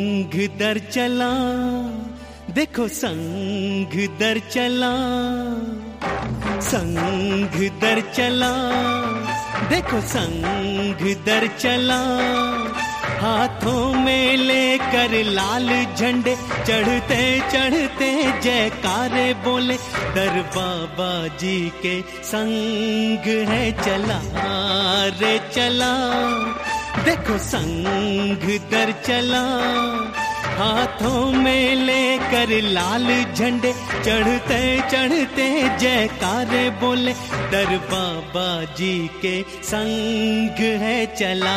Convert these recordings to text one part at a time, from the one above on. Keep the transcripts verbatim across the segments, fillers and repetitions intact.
संग दर चला, देखो संग दर चला, संग दर चला, देखो संग दर चला। हाथों में लेकर लाल झंडे, चढ़ते चढ़ते जयकारे बोले, दर बाबा जी के संग है चला रे चला, देखो संग दर चला। हाथों में लेकर लाल झंडे, चढ़ते चढ़ते जयकारे बोले, दर बाबा जी के संग है चला।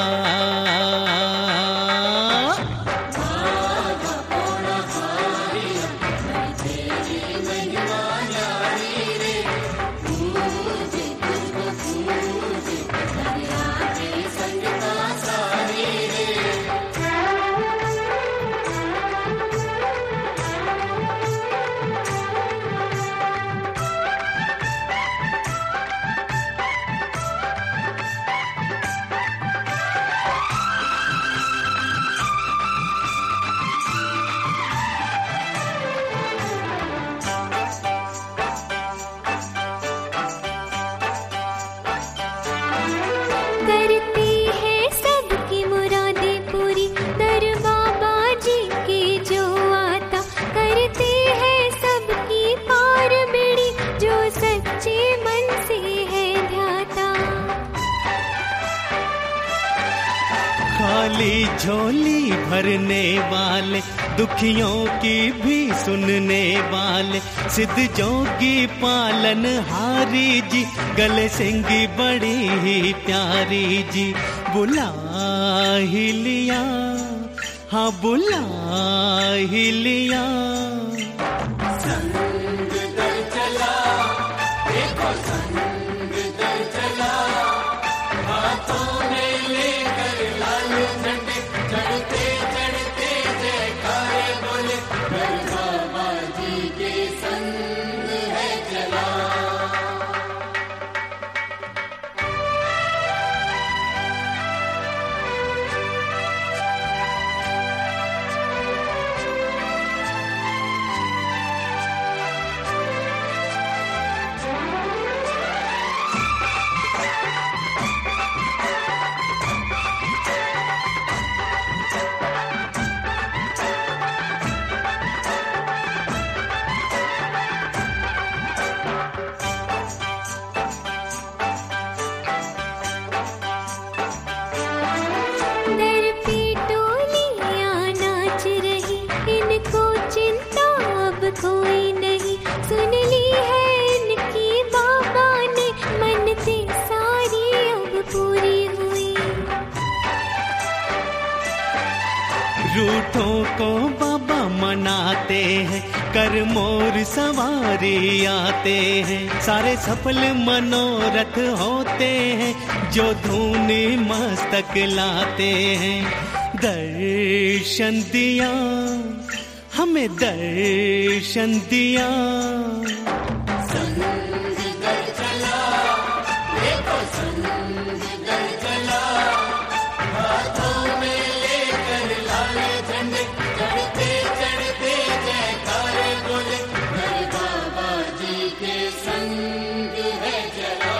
खाली झोली भरने वाले, दुखियों की भी सुनने वाले, सिद्ध जोगी पालन हारी जी, गले सिंगी बड़ी ही प्यारी जी। बुला ही लिया, हाँ बुला ही लिया। संग दर चला, देखो संग दर चला। हाथों में लेकर लाल झंडे, चढ़ते चढ़ते जयकारे बोले, दर बाबा जी के संग है चला। कोई नहीं सुन ली है इनकी बाबा ने, मन्नते सारी अब पूरी हुई। रूठों को बाबा मनाते हैं, कर मोर सवारी आते हैं, सारे सफल मनोरथ होते हैं, जो धूनी मस्तक लाते हैं। दर्शन दिया हमें, दर्शन दिया। संग दर चला, देखो संग दर चला। हाथों में लेकर लाल झंडे, चढ़ते चढ़ते जयकारे बोले, दर बाबा जी के संग है चला।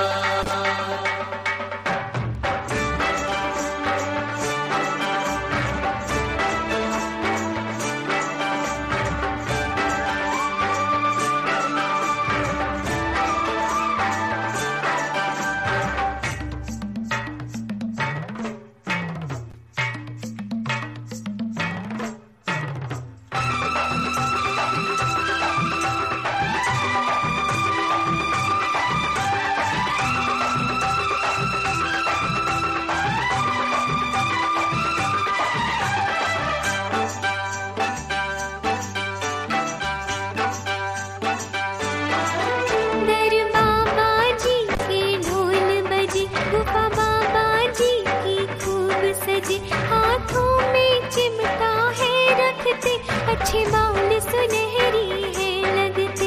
अच्छे बाल सुनहरी है लगते।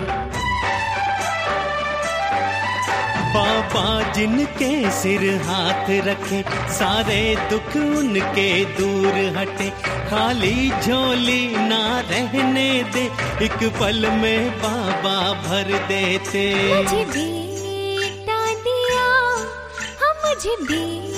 बाबा जिनके सिर हाथ रखे, सारे दुख उनके दूर हटे, खाली झोली ना रहने दे, एक पल में बाबा भर देते। मुझे बेटा दिया, हाँ मुझे बेटा